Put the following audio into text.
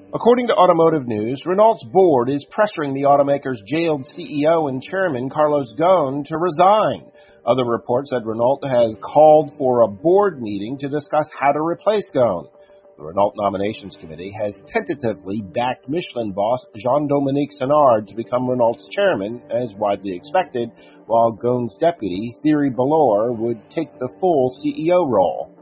According to Automotive News, Renault's board is pressuring the automaker's jailed CEO and chairman, Carlos Ghosn, to resign. Other reports said Renault has called for a board meeting to discuss how to replace Ghosn. The Renault Nominations Committee has tentatively backed Michelin boss Jean-Dominique Senard to become Renault's chairman, as widely expected, while Ghosn's deputy, Thierry Bolloré, would take the full CEO role.